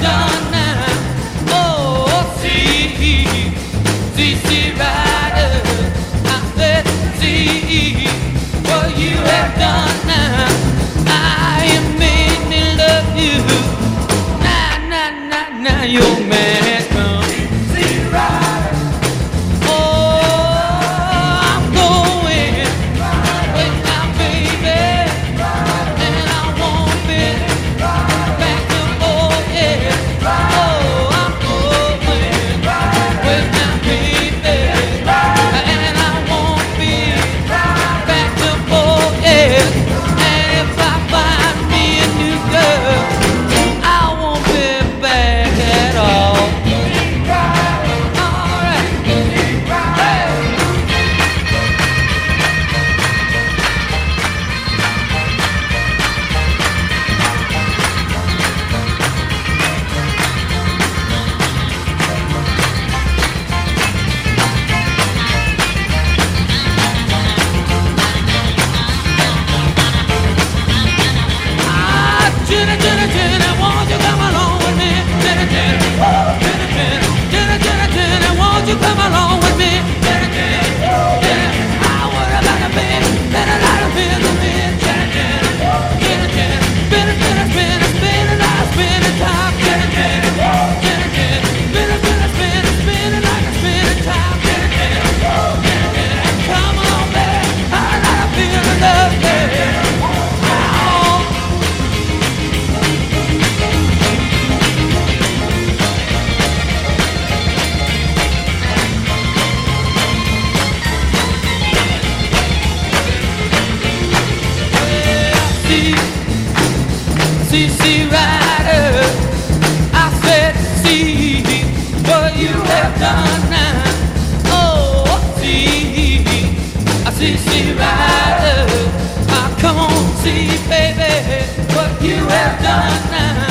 done now. Oh, see, Rider. I said, see what you have done now. I am made me love you. Now, your man has come. See, Rider. See, Rider, I said, see what you have done now. Oh, see, Rider, come on, see, baby, what you have done now.